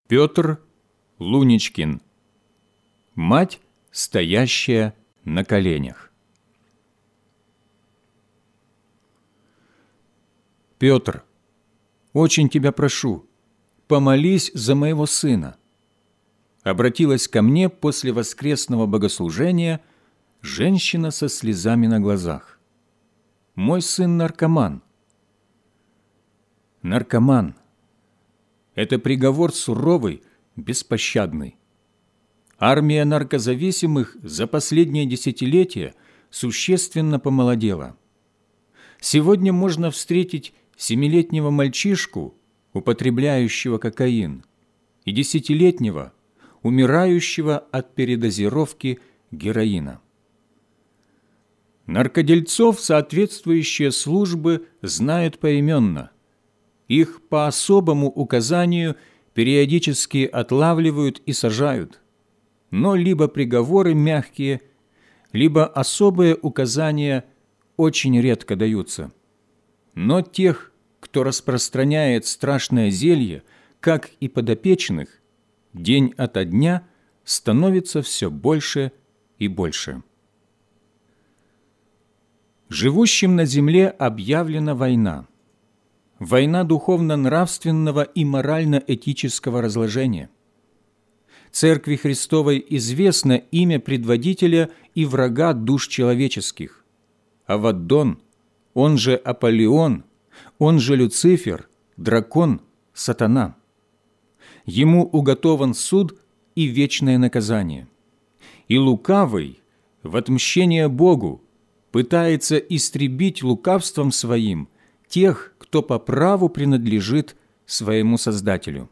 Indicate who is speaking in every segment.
Speaker 1: Петр Луничкин. Мать, стоящая на коленях. Петр, очень тебя прошу, помолись за моего сына. Обратилась ко мне после воскресного богослужения женщина со слезами на глазах. Мой сын наркоман. Наркоман – это приговор суровый, беспощадный. Армия наркозависимых за последние десятилетия существенно помолодела. Сегодня можно встретить 7-летнего мальчишку, употребляющего кокаин, и 10-летнего, умирающего от передозировки героина. Наркодельцов соответствующие службы знают поименно. Их по особому указанию периодически отлавливают и сажают. Но либо приговоры мягкие, либо особые указания очень редко даются. Но тех, кто распространяет страшное зелье, как и подопечных, день ото дня становится все больше и больше. Живущим на земле объявлена война. Война духовно-нравственного и морально-этического разложения. Церкви Христовой известно имя предводителя и врага душ человеческих. Аваддон, он же Аполлион, он же Люцифер, дракон, сатана. Ему уготован суд и вечное наказание. И лукавый, в отмщение Богу, пытается истребить лукавством своим тех, кто по праву принадлежит своему Создателю.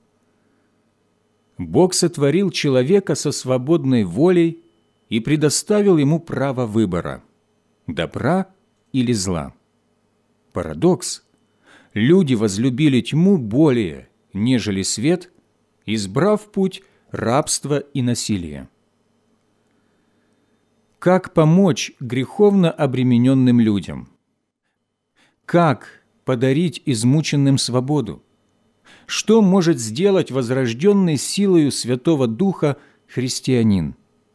Speaker 1: Бог сотворил человека со свободной волей и предоставил ему право выбора – добра или зла. Парадокс – люди возлюбили тьму более, нежели свет, избрав путь рабства и насилия. Как помочь греховно обремененным людям? Как подарить измученным свободу? Что может сделать возрожденный силою Святого Духа христианин?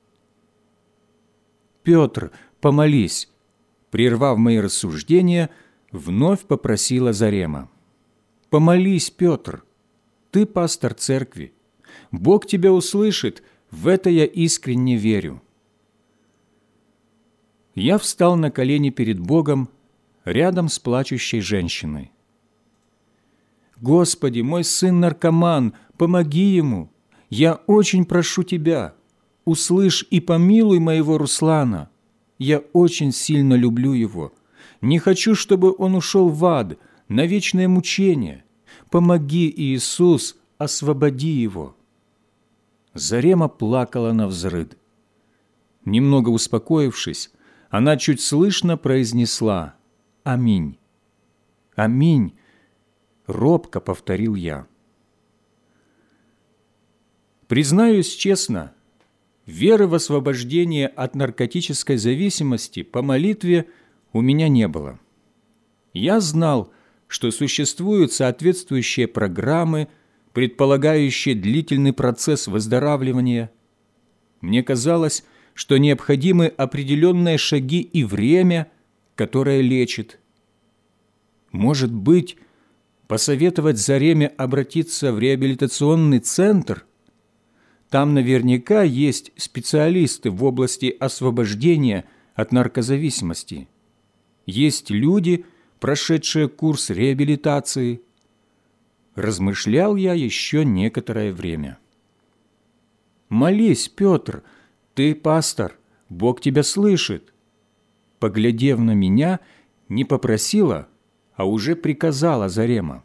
Speaker 1: «Петр, помолись!» Прервав мои рассуждения, вновь попросила Зарема. «Помолись, Петр! Ты пастор церкви. Бог тебя услышит, в это я искренне верю». Я встал на колени перед Богом, рядом с плачущей женщиной. «Господи, мой сын наркоман, помоги ему! Я очень прошу Тебя, услышь и помилуй моего Руслана. Я очень сильно люблю его. Не хочу, чтобы он ушел в ад, на вечное мучение. Помоги, Иисус, освободи его». Зарема плакала навзрыд. Немного успокоившись, она чуть слышно произнесла «Аминь». «Аминь», — робко повторил я. Признаюсь честно, веры в освобождение от наркотической зависимости по молитве у меня не было. Я знал, что существуют соответствующие программы, предполагающие длительный процесс выздоравливания. Мне казалось, что необходимы определенные шаги и время, которое лечит. Может быть, посоветовать Зареме обратиться в реабилитационный центр? Там наверняка есть специалисты в области освобождения от наркозависимости. Есть люди, прошедшие курс реабилитации. Размышлял я еще некоторое время. «Молись, Петр, ты пастор, Бог тебя слышит». Поглядев на меня, не попросила, а уже приказала Зарема.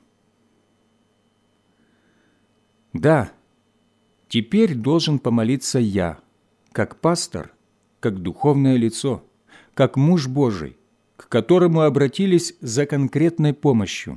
Speaker 1: Да, теперь должен помолиться я, как пастор, как духовное лицо, как муж Божий, к которому обратились за конкретной помощью.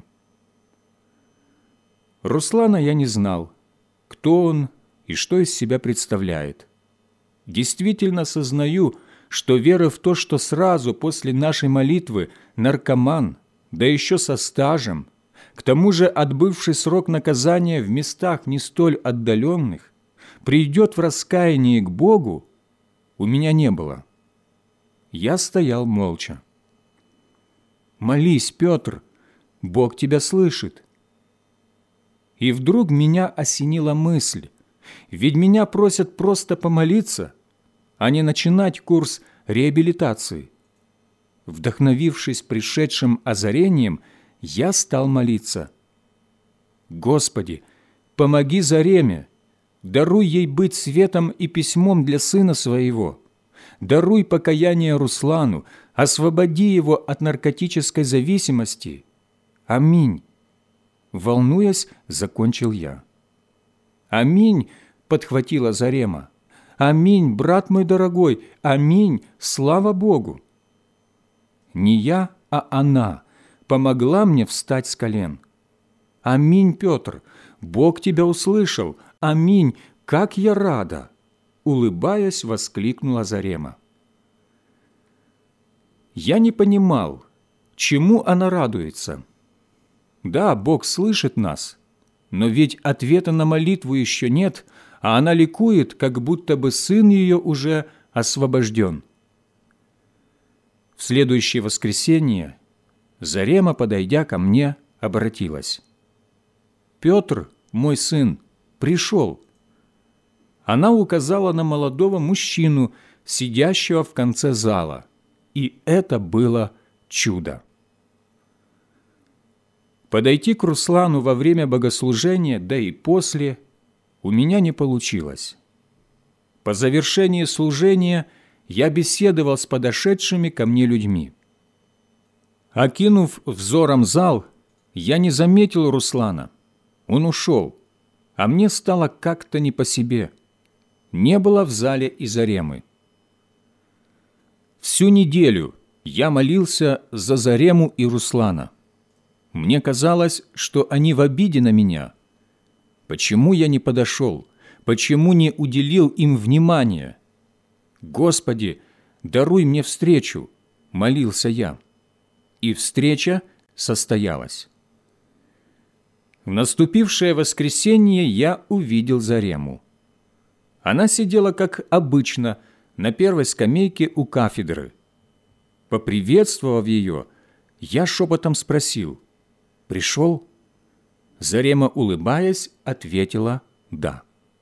Speaker 1: Руслана я не знал, кто он и что из себя представляет. Действительно сознаю, что вера в то, что сразу после нашей молитвы наркоман, да еще со стажем, к тому же отбывший срок наказания в местах не столь отдаленных, придет в раскаянии к Богу, у меня не было. Я стоял молча. «Молись, Петр, Бог тебя слышит». И вдруг меня осенила мысль, ведь меня просят просто помолиться, а не начинать курс реабилитации. Вдохновившись пришедшим озарением, я стал молиться. «Господи, помоги Зареме, даруй ей быть светом и письмом для сына своего, даруй покаяние Руслану, освободи его от наркотической зависимости. Аминь». Волнуясь, закончил я. «Аминь», — подхватила Зарема. «Аминь, брат мой дорогой, аминь, слава Богу». Не я, а она помогла мне встать с колен. «Аминь, Петр, Бог тебя услышал, аминь, как я рада!» Улыбаясь, воскликнула Зарема. Я не понимал, чему она радуется. Да, Бог слышит нас, но ведь ответа на молитву еще нет, а она ликует, как будто бы сын ее уже освобожден. В следующее воскресенье Зарема, подойдя ко мне, обратилась. «Петр, мой сын, пришел». Она указала на молодого мужчину, сидящего в конце зала, и это было чудо. Подойти к Руслану во время богослужения, да и после, у меня не получилось. По завершении служения я беседовал с подошедшими ко мне людьми. Окинув взором зал, я не заметил Руслана. Он ушел, а мне стало как-то не по себе. Не было в зале и Заремы. Всю неделю я молился за Зарему и Руслана. Мне казалось, что они в обиде на меня. Почему я не подошел? Почему не уделил им внимания? «Господи, даруй мне встречу», — молился я. И встреча состоялась. В наступившее воскресенье я увидел Зарему. Она сидела, как обычно, на первой скамейке у кафедры. Поприветствовав ее, я шепотом спросил: «Пришел?» Зарема, улыбаясь, ответила «да».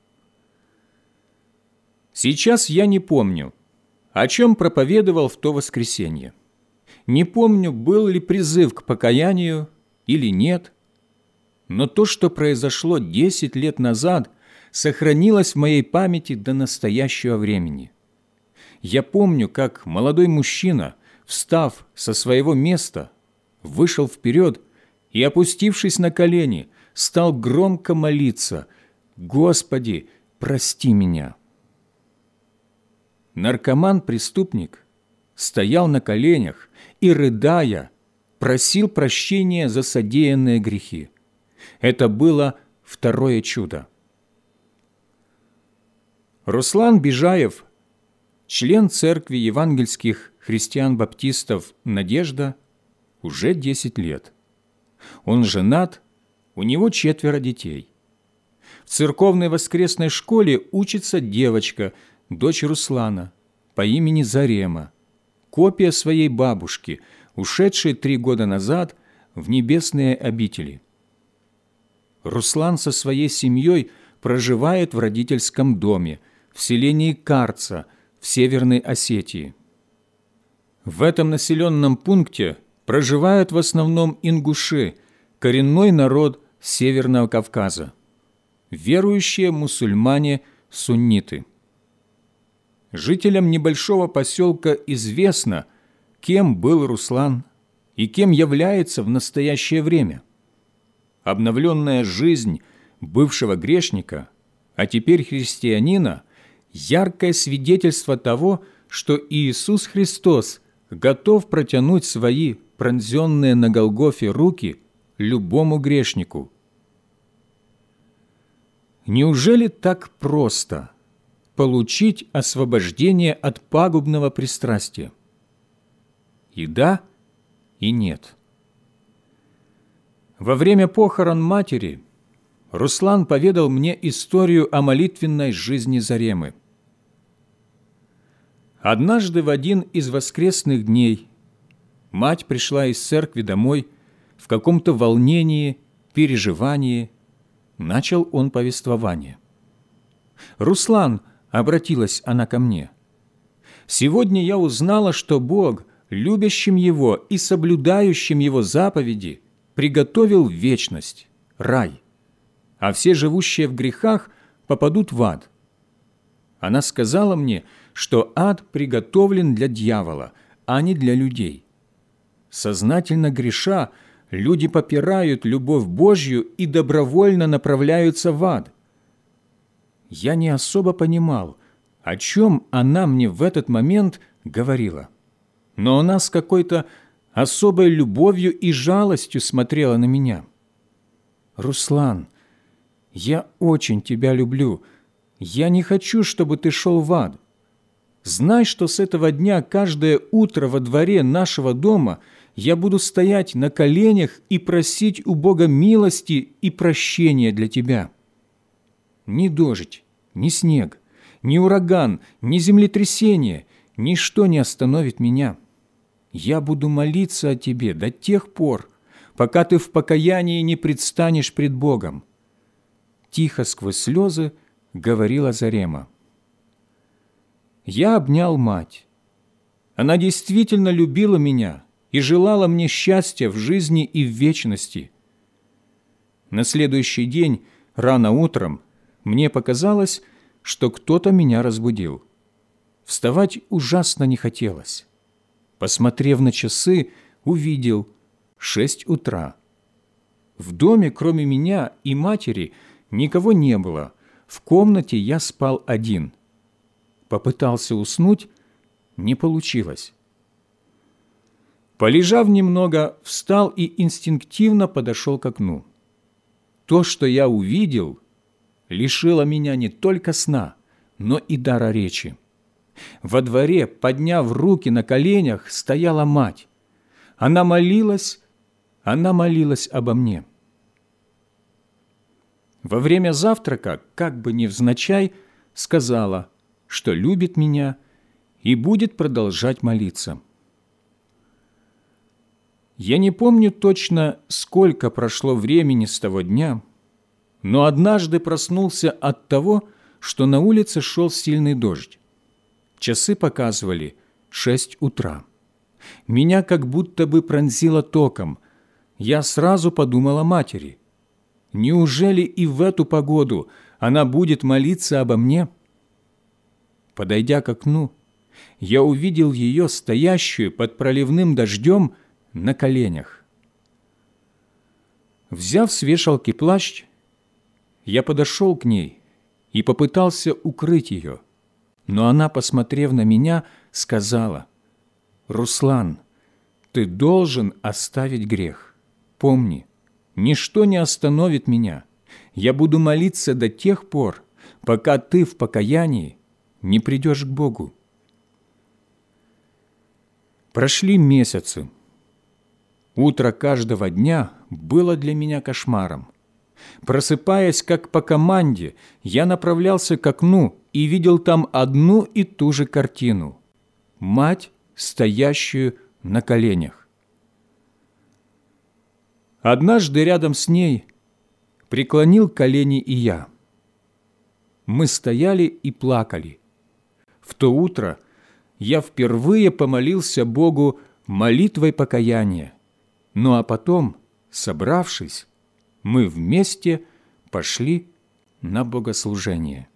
Speaker 1: Сейчас я не помню, о чем проповедовал в то воскресенье. Не помню, был ли призыв к покаянию или нет, но то, что произошло 10 лет назад, сохранилось в моей памяти до настоящего времени. Я помню, как молодой мужчина, встав со своего места, вышел вперед и, опустившись на колени, стал громко молиться: «Господи, прости меня». Наркоман-преступник стоял на коленях и, рыдая, просил прощения за содеянные грехи. Это было второе чудо. Руслан Бежаев, член Церкви евангельских христиан-баптистов «Надежда», уже 10 лет. Он женат, у него 4 детей. В церковной воскресной школе учится девочка, дочь Руслана, по имени Зарема, копия своей бабушки, ушедшей 3 года назад в небесные обители. Руслан со своей семьей проживает в родительском доме в селении Карца в Северной Осетии. В этом населенном пункте проживают в основном ингуши, коренной народ Северного Кавказа, верующие мусульмане-сунниты. Жителям небольшого поселка известно, кем был Руслан и кем является в настоящее время. Обновленная жизнь бывшего грешника, а теперь христианина, яркое свидетельство того, что Иисус Христос готов протянуть свои пронзенные на Голгофе руки любому грешнику. Неужели так просто получить освобождение от пагубного пристрастия? И да, и нет. Во время похорон матери Руслан поведал мне историю о молитвенной жизни Заремы. Однажды в один из воскресных дней мать пришла из церкви домой в каком-то волнении, переживании. Начал он повествование. «Руслан», — обратилась она ко мне, — «сегодня я узнала, что Бог, любящим Его и соблюдающим Его заповеди, приготовил вечность, рай, а все живущие в грехах попадут в ад. Она сказала мне, что ад приготовлен для дьявола, а не для людей. Сознательно греша, люди попирают любовь Божью и добровольно направляются в ад. Я не особо понимал, о чем она мне в этот момент говорила, но она с какой-то особой любовью и жалостью смотрела на меня. «Руслан, я очень тебя люблю. Я не хочу, чтобы ты шел в ад. Знай, что с этого дня каждое утро во дворе нашего дома я буду стоять на коленях и просить у Бога милости и прощения для тебя. Ни дождь, ни снег, ни ураган, ни землетрясение, ничто не остановит меня. Я буду молиться о тебе до тех пор, пока ты в покаянии не предстанешь пред Богом». Тихо сквозь слезы говорила Зарема. Я обнял мать. Она действительно любила меня и желала мне счастья в жизни и в вечности. На следующий день, рано утром, мне показалось, что кто-то меня разбудил. Вставать ужасно не хотелось. Посмотрев на часы, увидел 6 утра. В доме, кроме меня и матери, никого не было. В комнате я спал один. Попытался уснуть, не получилось. Полежав немного, встал и инстинктивно подошел к окну. То, что я увидел, лишило меня не только сна, но и дара речи. Во дворе, подняв руки на коленях, стояла мать. Она молилась обо мне. Во время завтрака, как бы невзначай, сказала, что любит меня и будет продолжать молиться. Я не помню точно, сколько прошло времени с того дня, но однажды проснулся от того, что на улице шел сильный дождь. Часы показывали 6 утра. Меня как будто бы пронзило током. Я сразу подумал о матери. Неужели и в эту погоду она будет молиться обо мне? Подойдя к окну, я увидел ее, стоящую под проливным дождем, на коленях. Взяв с вешалки плащ, я подошел к ней и попытался укрыть ее. Но она, посмотрев на меня, сказала: «Руслан, ты должен оставить грех. Помни, ничто не остановит меня. Я буду молиться до тех пор, пока ты в покаянии не придешь к Богу». Прошли месяцы. Утро каждого дня было для меня кошмаром. Просыпаясь, как по команде, я направлялся к окну и видел там одну и ту же картину – мать, стоящую на коленях. Однажды рядом с ней преклонил колени и я. Мы стояли и плакали. В то утро я впервые помолился Богу молитвой покаяния, ну а потом, собравшись, мы вместе пошли на богослужение.